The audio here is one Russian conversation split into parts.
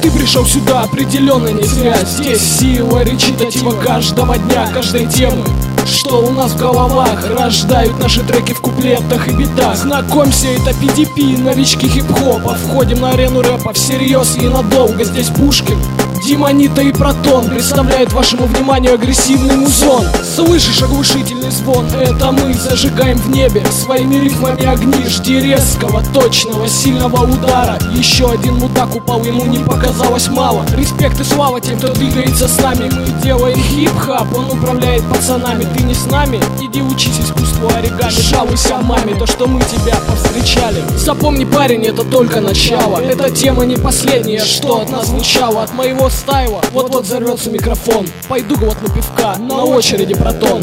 Ты пришел сюда определенно не зря. Здесь сила речитатива каждого дня, каждой темы, что у нас в головах рождают наши треки в куплетах и битах. Знакомься, это PDP, новички хип-хопа. Входим на арену рэпа всерьез и надолго. Здесь Пушкин, Демонита и Протон представляют вашему вниманию агрессивный музон. Слышишь оглушительный звон? Это мы зажигаем в небе своими рифмами огни. Жди резкого, точного, сильного удара. Еще один мудак упал, ему не показалось мало. Респект и слава тем, кто двигается с нами. Мы делаем хип-хап, он управляет пацанами. Ты не с нами? Иди учись искусству оригами. Жалуйся маме, то что мы тебя повстречали. Запомни, парень, это только начало. Эта тема не последняя, что от нас звучало. От моего стайла вот-вот взорвется микрофон. Пойду глотну пивка, на очереди Протон.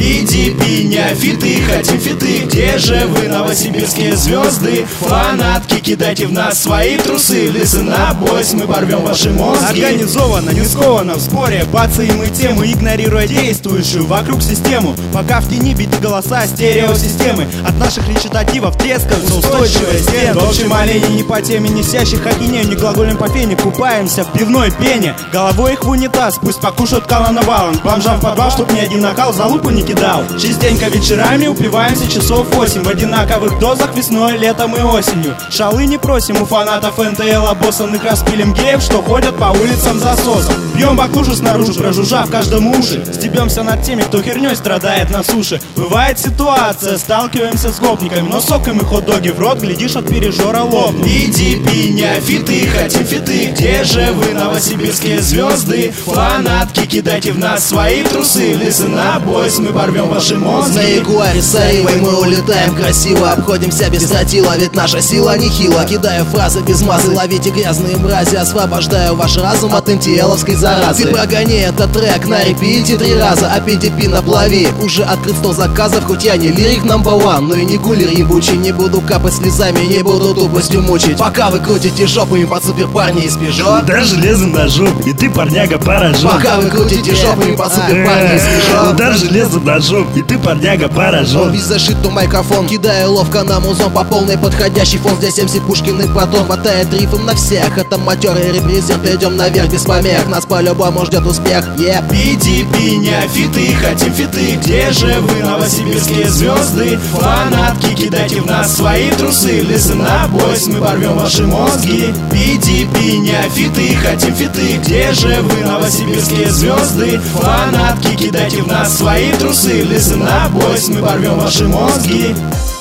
PDP, неофиты, хотим фиты. Где же вы, новосибирские звезды? Фанатки, кидайте в нас свои трусы. Listen up, boys, мы порвем ваши мозги. Организованно, не скованно, в сборе бацаем мы тему, игнорируя действующую вокруг систему. Пока в тени бить голоса стереосистемы. От наших речитативов трескаются устойчивые стены. В общем, олени не по теме, несящих ахинею. Не глаголем по фене, купаемся в пивной пене. Головой их в унитаз, пусть покушают кала навалом. Бомжам в подвал, чтоб ни один накал за лупу не кидал. Частенько вечерами упиваемся часов 8 в одинаковых дозах весной, летом и осенью. Шалы не просим у фанатов НТЛ, обоссанных распилим геев, что ходят по улицам засосом. Бьем баклужу снаружи, прожужжав каждому уши. Стебемся над теми, кто херней страдает на суше. Бывает ситуация, сталкиваемся с гопниками, но соком и хот-доги в рот, глядишь, от пережора лопнут. PDP, неофиты, хотим фиты. Где же вы, новосибирские звезды? Фанатки, кидайте в нас свои трусы. Listen up, boys, мы порвем ваши мозги. На ягуаре с Аривой мы улетаем красиво. Обходимся без тротила, ведь наша сила нехила. Кидаю фразы без массы, ловите грязные мрази. Освобождаю ваш разум от МТЛовской заразы. Ты прогони этот трек на репите 3 раза, а PDP наплави. Уже открыт 100 заказов, хоть я не лирик number one, но и не гулер ебучий. Не буду капать слезами, не буду тупостью мучить. Пока вы крутите жопами под супер парня из Peugeot. Удар железом ножом, и ты, парняга, поражен. Пока вы крутите жопами под супер парня из Peugeot. Удар железом ножом, и ты, парняга, поражен. Весь зашит, то микрофон. Кидаю ловко на музон по полной, подходящий фон. Здесь МС Пушкин и Протон. Хватает рифм на всех. Это матерый репрезент. Идем наверх без помех. Нас по-любому ждет успех. PDP, неофиты, хотим фиты. Где же вы, новосибирские звезды? Фанатки, кидайте в нас свои трусы. Listen up, boys, мы порвем ваши мозги. PDP, неофиты, хотим фиты. Где же вы, новосибирские звезды? Фанатки, кидайте в нас свои трусы. Listen up, boys, мы порвем ваши мозги.